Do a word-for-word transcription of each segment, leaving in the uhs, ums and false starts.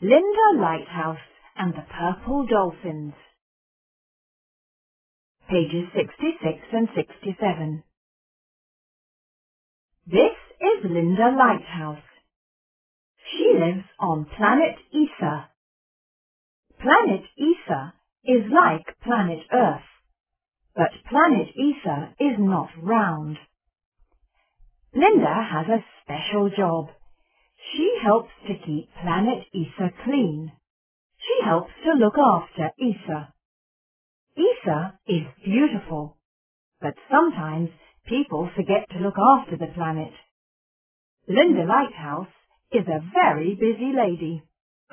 Linda Lighthouse and the Purple Dolphins. Pages sixty-six and sixty-seven. This is Linda Lighthouse. She lives on planet Ether. Planet Ether is like planet Earth, but planet Ether is not round. Linda has a special job. She helps to keep planet Ether clean. She helps to look after Ether. Ether is beautiful, but sometimes people forget to look after the planet. Linda Lighthouse is a very busy lady.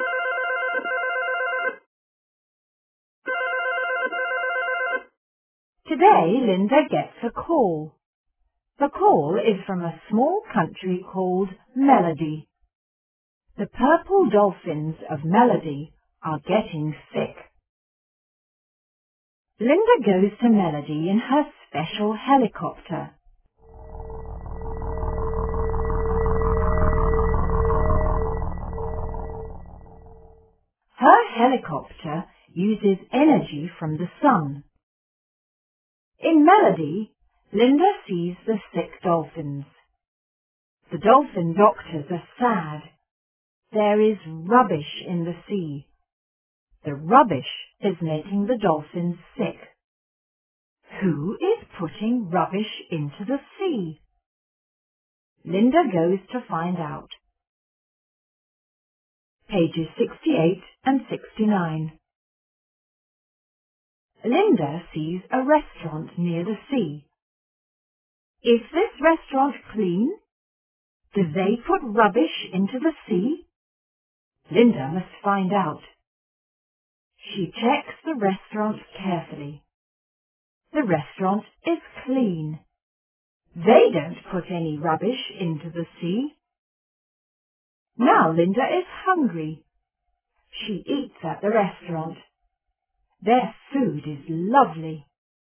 Today Linda gets a call. The call is from a small country called Melody. The purple dolphins of Melody are getting sick. Linda goes to Melody in her special helicopter. Her helicopter uses energy from the sun. In Melody, Linda sees the sick dolphins. The dolphin doctors are sad. There is rubbish in the sea. The rubbish is making the dolphins sick. Who is putting rubbish into the sea? Linda goes to find out. Pages sixty-eight and sixty-nine. Linda sees a restaurant near the sea. Is this restaurant clean? Do they put rubbish into the sea? Linda must find out. She checks the restaurant carefully. The restaurant is clean. They don't put any rubbish into the sea. Now Linda is hungry. She eats at the restaurant. Their food is lovely.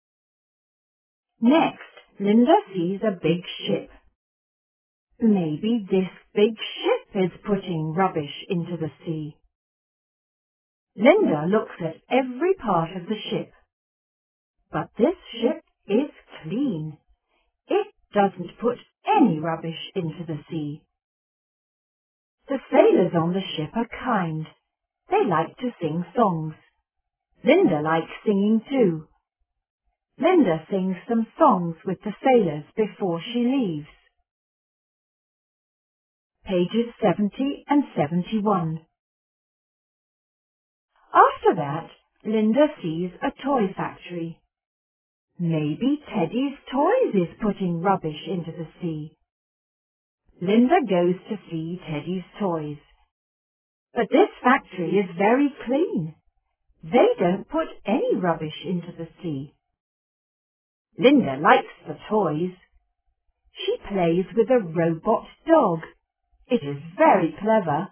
Next, Linda sees a big ship. Maybe this big ship is putting rubbish into the sea. Linda looks at every part of the ship. But this ship is clean. It doesn't put any rubbish into the sea. The sailors on the ship are kind. They like to sing songs. Linda likes singing too. Linda sings some songs with the sailors before she leaves. Pages seventy and seventy-one. After that, Linda sees a toy factory. Maybe Teddy's Toys is putting rubbish into the sea. Linda goes to see Teddy's Toys. But this factory is very clean. They don't put any rubbish into the sea. Linda likes the toys. She plays with a robot dog. It is very clever.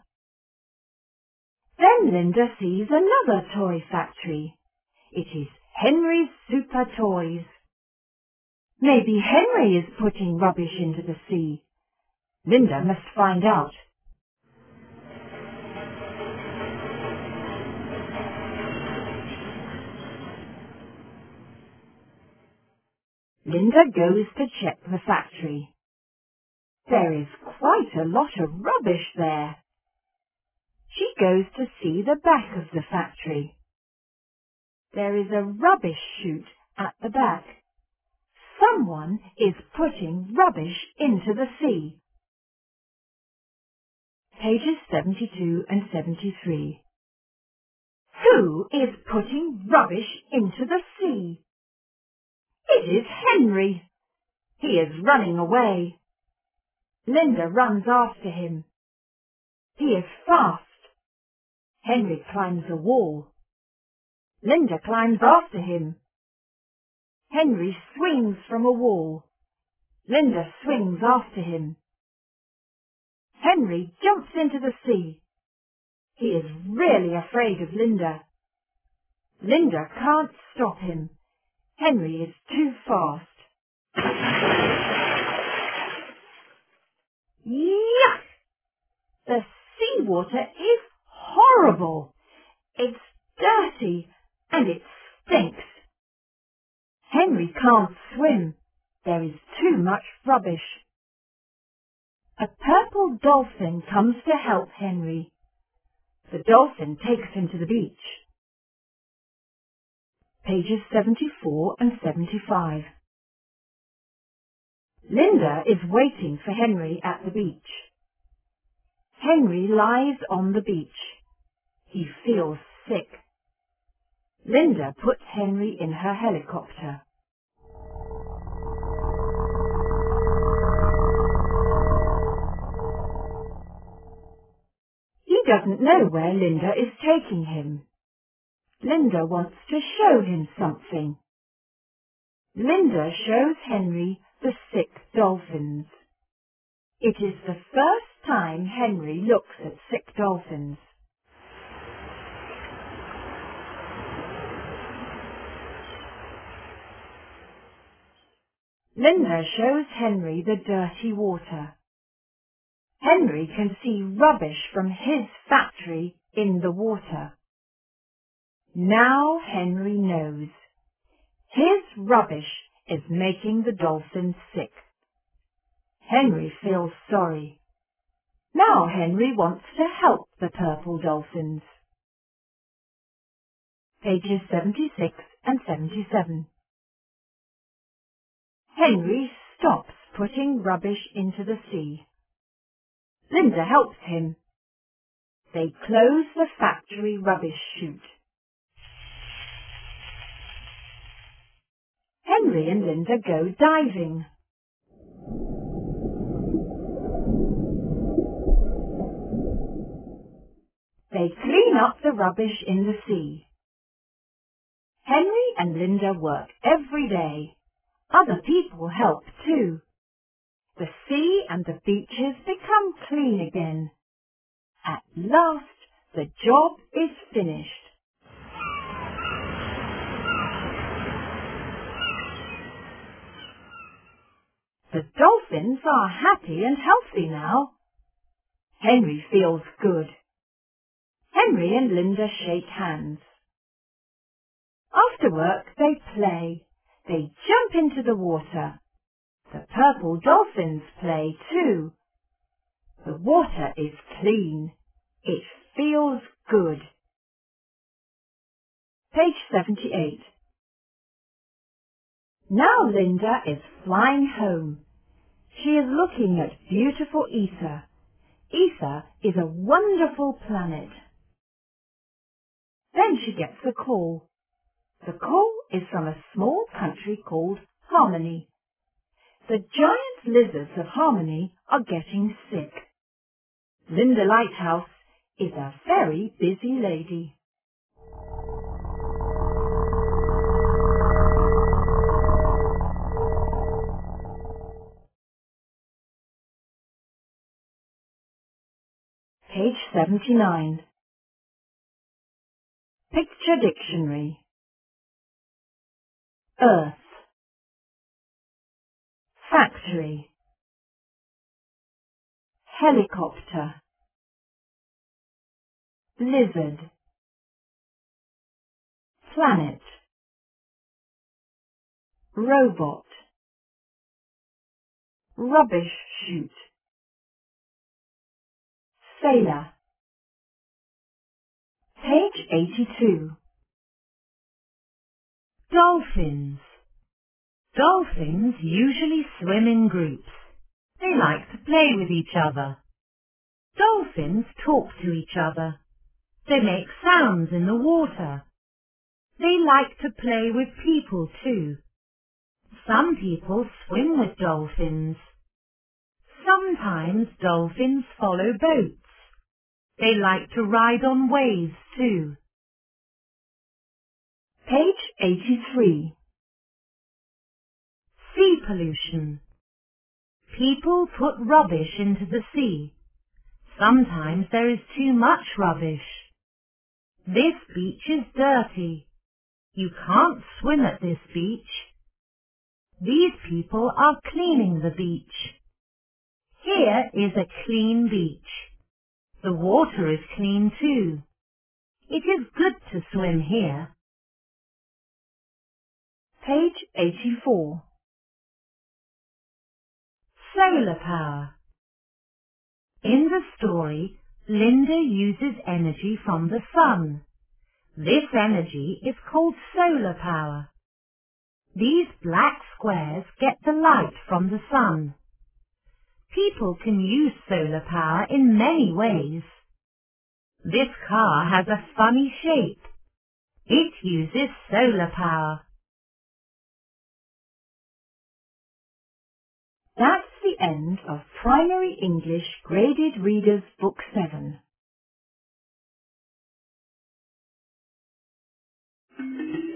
Then Linda sees another toy factory. It is Henry's Super Toys. Maybe Henry is putting rubbish into the sea. Linda must find out. Linda goes to check the factory. There is quite a lot of rubbish there. She goes to see the back of the factory. There is a rubbish chute at the back. Someone is putting rubbish into the sea. Pages seventy-two and seventy-three. Who is putting rubbish into the sea? It is Henry. He is running away. Linda runs after him. He is fast. Henry climbs a wall. Linda climbs after him. Henry swings from a wall. Linda swings after him. Henry jumps into the sea. He is really afraid of Linda. Linda can't stop him. Henry is too fast. Yuck! The seawater is horrible. It's dirty and it stinks. Henry can't swim. There is too much rubbish. A purple dolphin comes to help Henry. The dolphin takes him to the beach. Pages seventy-four and seventy-five. Linda is waiting for Henry at the beach. Henry lies on the beach. He feels sick. Linda puts Henry in her helicopter. He doesn't know where Linda is taking him. Linda wants to show him something. Linda shows Henry the sick dolphins. It is the first time Henry looks at sick dolphins. Linda shows Henry the dirty water. Henry can see rubbish from his factory in the water. Now Henry knows. His rubbish is making the dolphins sick. Henry feels sorry. Now Henry wants to help the purple dolphins. Pages seventy-six and seventy-seven. Henry stops putting rubbish into the sea. Linda helps him. They close the factory rubbish chute. Henry and Linda go diving. They clean up the rubbish in the sea. Henry and Linda work every day. Other people help too. The sea and the beaches become clean again. At last, the job is finished. The dolphins are happy and healthy now. Henry feels good. Henry and Linda shake hands. After work, they play. They jump into the water. The purple dolphins play too. The water is clean. It feels good. Page seventy-eight. Now Linda is flying home. She is looking at beautiful Ether. Ether is a wonderful planet. Then she gets a call. The call is from a small country called Harmony. The giant lizards of Harmony are getting sick. Linda Lighthouse is a very busy lady. Page seventy-nine. Picture Dictionary. Earth. Factory. Helicopter. Lizard. Planet. Robot. Rubbish chute. Sailor. Page eighty-two. Dolphins. Dolphins usually swim in groups. They like to play with each other. Dolphins talk to each other. They make sounds in the water. They like to play with people too. Some people swim with dolphins. Sometimes dolphins follow boats. They like to ride on waves too. Page eighty-three. Sea pollution. People put rubbish into the sea. Sometimes there is too much rubbish. This beach is dirty. You can't swim at this beach. These people are cleaning the beach. Here is a clean beach. The water is clean too. It is good to swim here. Page eighty-four. Solar power. In the story, Linda uses energy from the sun. This energy is called solar power. These black squares get the light from the sun. People can use solar power in many ways. This car has a funny shape. It uses solar power. That's the end of Primary English Graded Readers Book seven.